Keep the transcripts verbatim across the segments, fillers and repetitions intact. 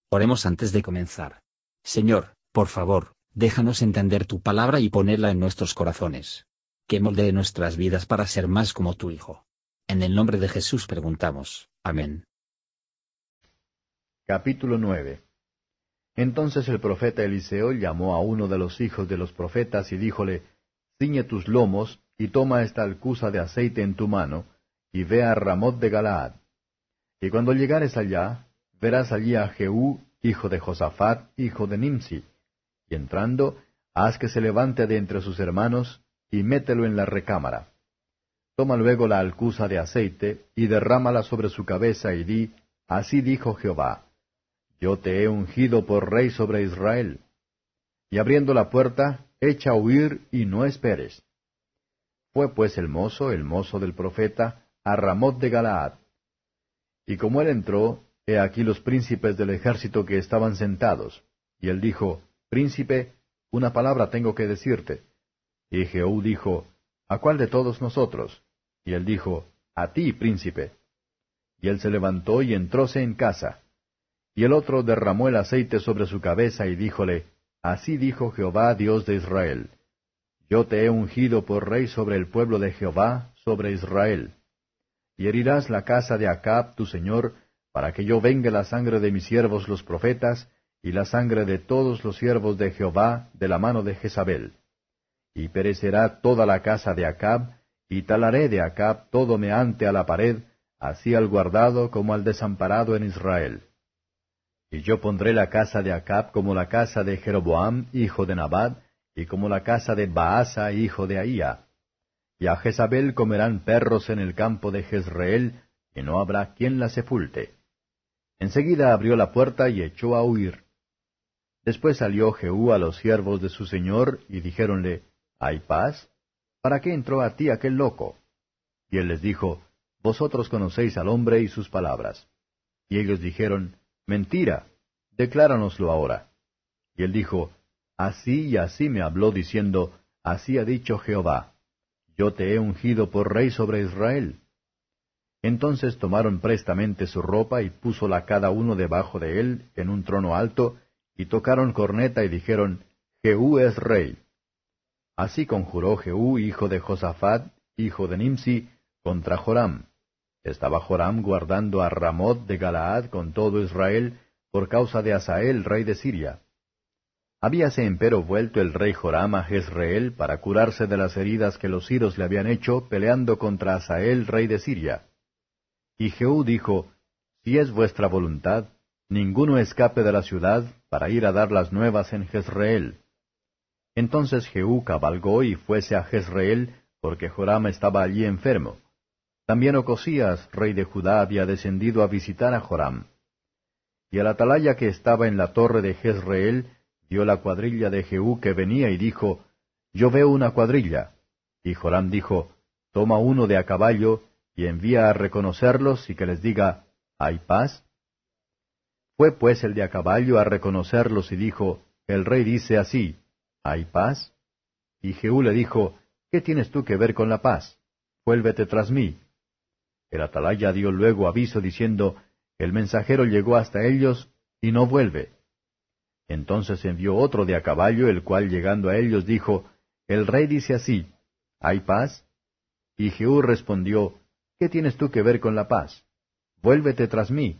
Oremos antes de comenzar. Señor, por favor, déjanos entender tu palabra y ponerla en nuestros corazones. Que moldee nuestras vidas para ser más como tu Hijo. En el nombre de Jesús preguntamos. Amén. Capítulo nueve. Entonces el profeta Eliseo llamó a uno de los hijos de los profetas y díjole, Ciñe tus lomos, y toma esta alcuza de aceite en tu mano, y ve a Ramot de Galaad. Y cuando llegares allá, verás allí a Jehú, hijo de Josafat, hijo de Nimsi, y entrando, haz que se levante de entre sus hermanos, y mételo en la recámara. Toma luego la alcuza de aceite, y derrámala sobre su cabeza, y di, Así dijo Jehová, Yo te he ungido por rey sobre Israel. Y abriendo la puerta, echa a huir, y no esperes. Fue pues el mozo, el mozo del profeta, a Ramot de Galaad. Y como él entró, he aquí los príncipes del ejército que estaban sentados. Y él dijo, Príncipe, una palabra tengo que decirte. Y Jehú dijo, ¿A cuál de todos nosotros? Y él dijo, A ti, príncipe. Y él se levantó y entróse en casa. Y el otro derramó el aceite sobre su cabeza y díjole, Así dijo Jehová, Dios de Israel, Yo te he ungido por rey sobre el pueblo de Jehová, sobre Israel. Y herirás la casa de Acab, tu señor, para que yo vengue la sangre de mis siervos los profetas, y la sangre de todos los siervos de Jehová, de la mano de Jezabel. Y perecerá toda la casa de Acab, y talaré de Acab todo meante a la pared, así al guardado como al desamparado en Israel. Y yo pondré la casa de Acab como la casa de Jeroboam, hijo de Nabat, y como la casa de Baasa, hijo de Ahía. Y a Jezabel comerán perros en el campo de Jezreel, y no habrá quien la sepulte. Enseguida abrió la puerta y echó a huir. Después salió Jehú a los siervos de su señor, y dijéronle, ¿Hay paz? ¿Para qué entró a ti aquel loco? Y él les dijo, Vosotros conocéis al hombre y sus palabras. Y ellos dijeron, Mentira, decláranoslo ahora. Y él dijo, Así y así me habló diciendo, Así ha dicho Jehová, Yo te he ungido por rey sobre Israel. Entonces tomaron prestamente su ropa y púsola cada uno debajo de él en un trono alto, y tocaron corneta y dijeron, Jehú es rey. Así conjuró Jehú, hijo de Josafat, hijo de Nimsi, contra Joram. Estaba Joram guardando a Ramot de Galaad con todo Israel, por causa de Hazael, rey de Siria. Habíase empero vuelto el rey Joram a Jezreel para curarse de las heridas que los siros le habían hecho peleando contra Hazael, rey de Siria. Y Jehú dijo, Si es vuestra voluntad, ninguno escape de la ciudad para ir a dar las nuevas en Jezreel. Entonces Jehú cabalgó y fuese a Jezreel, porque Joram estaba allí enfermo. También Ocosías, rey de Judá, había descendido a visitar a Joram. Y el atalaya que estaba en la torre de Jezreel vio la cuadrilla de Jehú que venía y dijo, Yo veo una cuadrilla. Y Joram dijo, Toma uno de a caballo, y envía a reconocerlos y que les diga, ¿Hay paz? Fue pues el de a caballo a reconocerlos y dijo, El rey dice así, ¿Hay paz? Y Jehú le dijo, ¿Qué tienes tú que ver con la paz? Vuélvete tras mí. El atalaya dio luego aviso diciendo, El mensajero llegó hasta ellos, y no vuelve. Entonces envió otro de a caballo, el cual llegando a ellos dijo, El rey dice así, ¿Hay paz? Y Jehú respondió, ¿Qué tienes tú que ver con la paz? Vuélvete tras mí.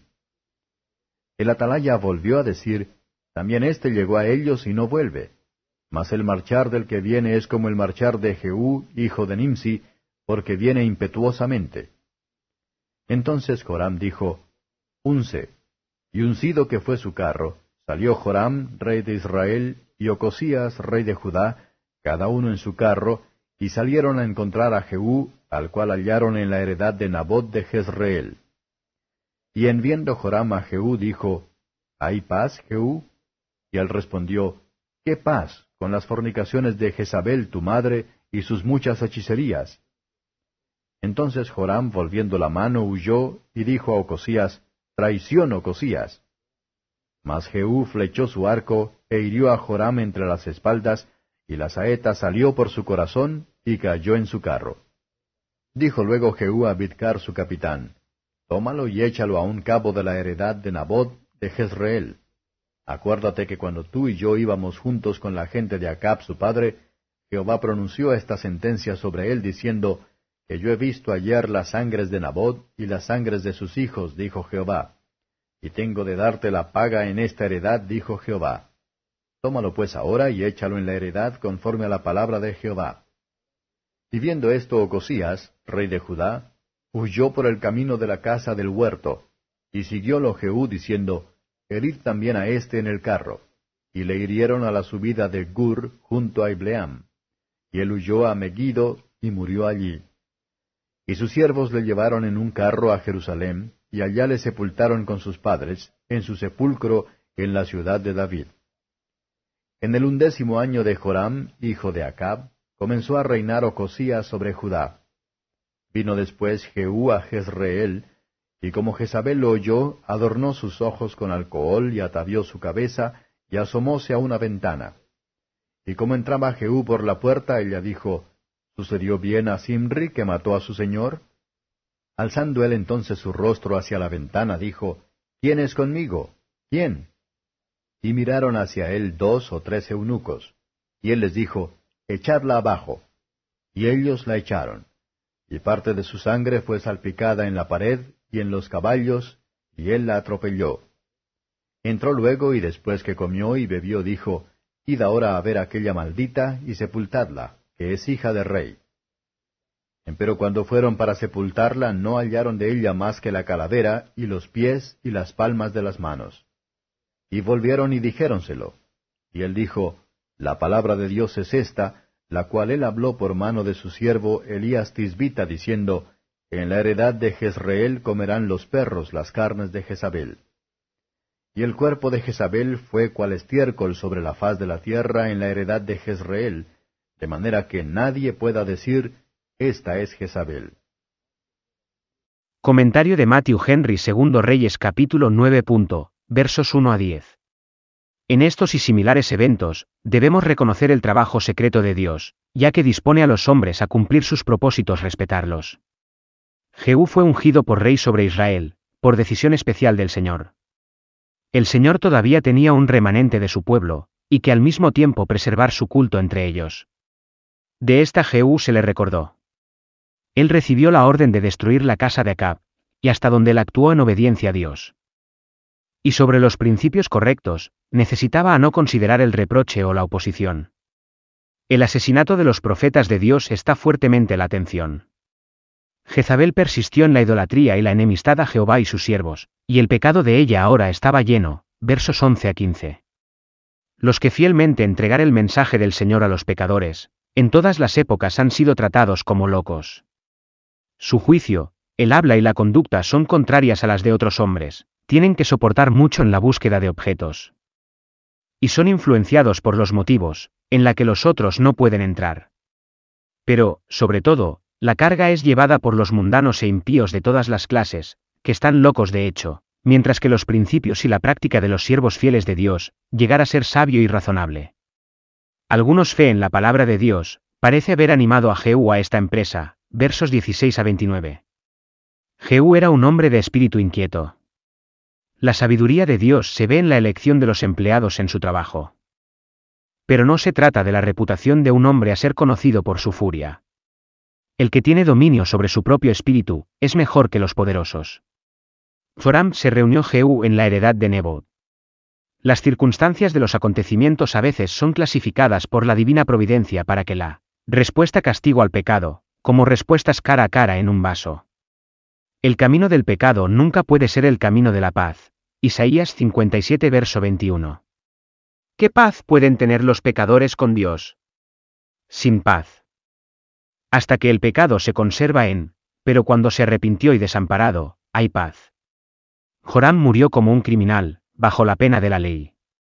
El atalaya volvió a decir, También éste llegó a ellos y no vuelve. Mas el marchar del que viene es como el marchar de Jehú, hijo de Nimsi, porque viene impetuosamente. Entonces Joram dijo, Unce. Y uncido que fue su carro, salió Joram, rey de Israel, y Ocosías, rey de Judá, cada uno en su carro, y salieron a encontrar a Jehú, al cual hallaron en la heredad de Nabot de Jezreel. Y en viendo Joram a Jehú dijo, ¿Hay paz, Jehú? Y él respondió, ¿Qué paz con las fornicaciones de Jezabel tu madre y sus muchas hechicerías? Entonces Joram, volviendo la mano, huyó, y dijo a Ocosías, Traición, Ocosías. Mas Jehú flechó su arco, e hirió a Joram entre las espaldas, y la saeta salió por su corazón, y cayó en su carro. Dijo luego Jehú a Bidkar su capitán, Tómalo y échalo a un cabo de la heredad de Nabot de Jezreel, Acuérdate que cuando tú y yo íbamos juntos con la gente de Acab su padre, Jehová pronunció esta sentencia sobre él, diciendo, que yo he visto ayer las sangres de Nabot y las sangres de sus hijos, dijo Jehová. Y tengo de darte la paga en esta heredad, dijo Jehová. Tómalo pues ahora y échalo en la heredad conforme a la palabra de Jehová. Y viendo esto Ocosías, rey de Judá, huyó por el camino de la casa del huerto, y siguiólo Jehú diciendo, herid también a éste en el carro. Y le hirieron a la subida de Gur junto a Ibleam. Y él huyó a Megiddo y murió allí. Y sus siervos le llevaron en un carro a Jerusalén, y allá le sepultaron con sus padres, en su sepulcro en la ciudad de David. En el undécimo año de Joram, hijo de Acab, comenzó a reinar Ocosías sobre Judá. Vino después Jehú a Jezreel, y como Jezabel lo oyó, adornó sus ojos con alcohol, y atavió su cabeza, y asomóse a una ventana. Y como entraba Jehú por la puerta, ella dijo, ¿sucedió bien a Zimri, que mató a su señor? Alzando él entonces su rostro hacia la ventana, dijo, ¿quién es conmigo? ¿Quién? Y miraron hacia él dos o tres eunucos. Y él les dijo, echadla abajo. Y ellos la echaron. Y parte de su sangre fue salpicada en la pared y en los caballos, y él la atropelló. Entró luego, y después que comió y bebió, dijo, id ahora a ver aquella maldita, y sepultadla, que es hija de rey. Empero cuando fueron para sepultarla, no hallaron de ella más que la calavera, y los pies, y las palmas de las manos. Y volvieron y dijéronselo. Y él dijo, la palabra de Dios es esta, la cual él habló por mano de su siervo Elías Tisbita, diciendo, en la heredad de Jezreel comerán los perros las carnes de Jezabel. Y el cuerpo de Jezabel fue cual estiércol sobre la faz de la tierra en la heredad de Jezreel, de manera que nadie pueda decir, esta es Jezabel. Comentario de Matthew Henry Segundo Reyes capítulo nueve. Versos uno a diez. En estos y similares eventos, debemos reconocer el trabajo secreto de Dios, ya que dispone a los hombres a cumplir sus propósitos respetarlos. Jehú fue ungido por rey sobre Israel, por decisión especial del Señor. El Señor todavía tenía un remanente de su pueblo, y que al mismo tiempo preservar su culto entre ellos. De esta Jehú se le recordó. Él recibió la orden de destruir la casa de Acab, y hasta donde él actuó en obediencia a Dios. Y sobre los principios correctos, necesitaba a no considerar el reproche o la oposición. El asesinato de los profetas de Dios está fuertemente en la atención. Jezabel persistió en la idolatría y la enemistad a Jehová y sus siervos, y el pecado de ella ahora estaba lleno, versos once a quince. Los que fielmente entregar el mensaje del Señor a los pecadores, en todas las épocas han sido tratados como locos. Su juicio, el habla y la conducta son contrarias a las de otros hombres, tienen que soportar mucho en la búsqueda de objetos. Y son influenciados por los motivos, en la que los otros no pueden entrar. Pero, sobre todo, la carga es llevada por los mundanos e impíos de todas las clases, que están locos de hecho, mientras que los principios y la práctica de los siervos fieles de Dios, llegar a ser sabio y razonable. Algunos fe en la palabra de Dios, parece haber animado a Jehú a esta empresa, versos dieciséis a veintinueve. Jehú era un hombre de espíritu inquieto. La sabiduría de Dios se ve en la elección de los empleados en su trabajo. Pero no se trata de la reputación de un hombre a ser conocido por su furia. El que tiene dominio sobre su propio espíritu, es mejor que los poderosos. Joram se reunió Jehú en la heredad de Nebot. Las circunstancias de los acontecimientos a veces son clasificadas por la divina providencia para que la respuesta castigo al pecado, como respuestas cara a cara en un vaso. El camino del pecado nunca puede ser el camino de la paz. Isaías cincuenta y siete verso veintiuno. ¿Qué paz pueden tener los pecadores con Dios? Sin paz. Hasta que el pecado se conserva en, pero cuando se arrepintió y desamparado, hay paz. Joram murió como un criminal, bajo la pena de la ley.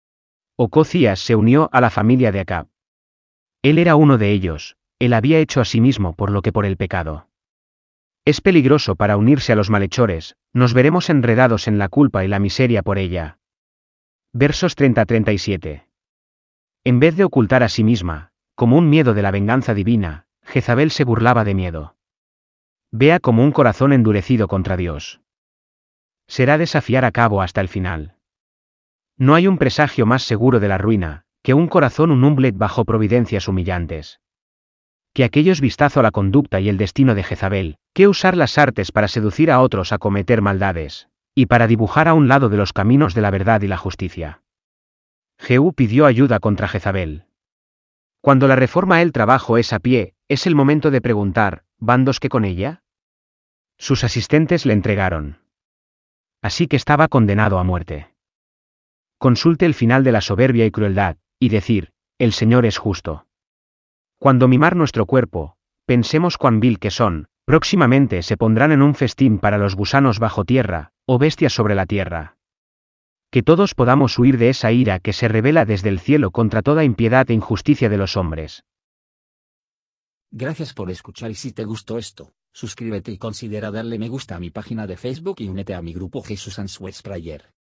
Ocosías se unió a la familia de Acab. Él era uno de ellos, él había hecho a sí mismo por lo que por el pecado. Es peligroso para unirse a los malhechores, nos veremos enredados en la culpa y la miseria por ella. Versos treinta a treinta y siete. En vez de ocultar a sí misma, como un miedo de la venganza divina, Jezabel se burlaba de miedo. Vea como un corazón endurecido contra Dios. Será desafiar a cabo hasta el final. No hay un presagio más seguro de la ruina, que un corazón unhumblet bajo providencias humillantes. Que aquellos vistazo a la conducta y el destino de Jezabel, que usar las artes para seducir a otros a cometer maldades, y para dibujar a un lado de los caminos de la verdad y la justicia. Jehú pidió ayuda contra Jezabel. Cuando la reforma el trabajo es a pie, es el momento de preguntar, ¿bandos que con ella? Sus asistentes le entregaron. Así que estaba condenado a muerte. Consulte el final de la soberbia y crueldad, y decir, el Señor es justo. Cuando mimar nuestro cuerpo, pensemos cuán vil que son, próximamente se pondrán en un festín para los gusanos bajo tierra, o bestias sobre la tierra. Que todos podamos huir de esa ira que se revela desde el cielo contra toda impiedad e injusticia de los hombres. Gracias por escuchar y si te gustó esto, suscríbete y considera darle me gusta a mi página de Facebook y únete a mi grupo Jesús Answers Prayer.